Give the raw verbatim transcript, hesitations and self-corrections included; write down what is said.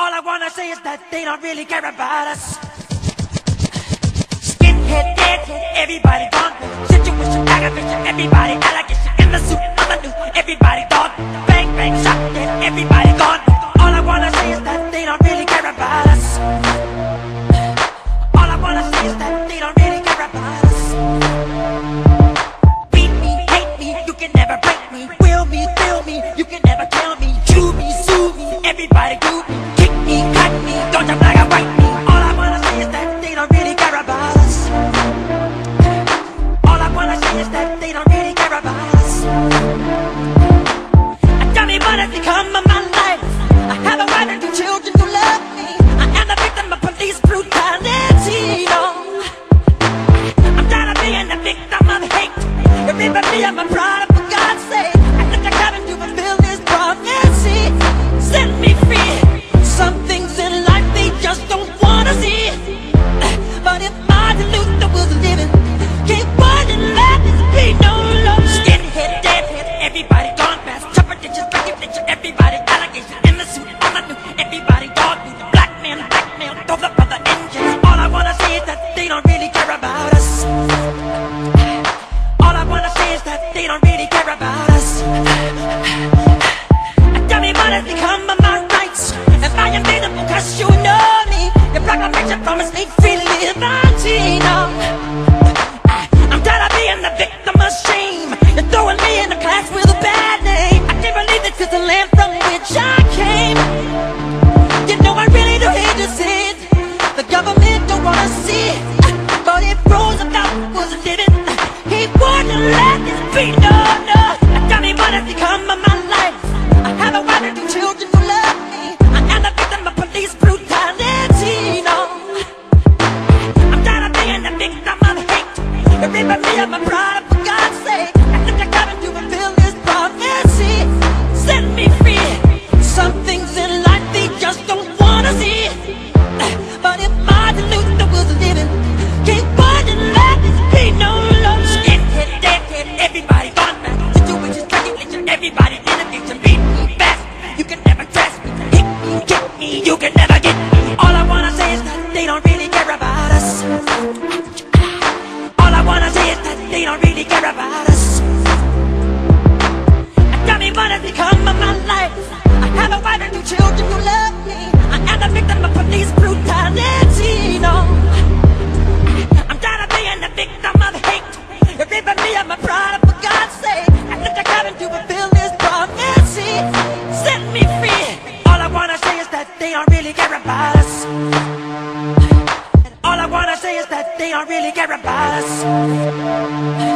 All I wanna say is that they don't really care about us. Skinhead, deadhead, everybody gone. Situation, aggravation, everybody allegation. In the suit, on the news, everybody gone. Bang, bang, shot, dead, everybody gone. All I wanna say is that they don't really care about us. All I wanna say is that they don't really care about us. Beat me, hate me, you can never break me. Will me, feel me, you can never kill me. Chew me, sue me, everybody do me. Kick me, cut me, don't you black and white me. All I wanna say is that they don't really care about us. All I wanna say is that they don't really care about us. I tell me what has become of my life. I have a wife and two children who love me. I am the victim of police brutality. No, I'm tired of being the victim of hate. Remember me, I'm a product for God's sake. I look to heaven to fulfill His prophecy. Set me free. Some things in life they just don't wanna see. But if Martin Luther was living, keep wouldn't let this be no longer. Skinhead, deadhead, everybody gone past. Chopper ditches, breaking ditches, everybody allegation. In the suit, on the new, everybody dog food. Black man, blackmail, throw the brother engines. All I wanna say is that they don't really care about us. All I wanna say is that they don't really care about us. Tell me what has become of my rights. If I am invisible cause you know me, your proclamation promised me freely liberty. No, I'm tired of being the victim of shame. You're throwing me in a class with a bad name. I can't believe this is the land from which I came. You know I really do hate to say it. The government don't wanna see it. But if Roosevelt was living, he wouldn't let this be. No, no. Tell me what has become of my life. I have a wife and two children who love me. I am the victim of police brutality. No, I'm tired of being the victim of hate. Remember me, I'm a product for God's sake. I think I got to fulfill His prophecy. Set me free. Some things in life they just don't wanna see. But if Martin Luther was living, he wouldn't let this be no longer. Skinhead, deadhead, everybody gone back. Situations, calculation, everybody in the future. Beat me fast, you can never dress me. Hit me, kick me, you can never get me. All I wanna say is that they don't really care about us. All I wanna say is that they don't really care about us. Tell me what has become of my life. I have a wife and two children who love me. I am the victim of police brutality. No, I'm tired of being the victim of hate. Remember me, I'm a product for God's sake. I look to heaven to fulfill His prophecy. Set me free. All I wanna say is that they don't really care about us. All I wanna say is that they don't really care about us.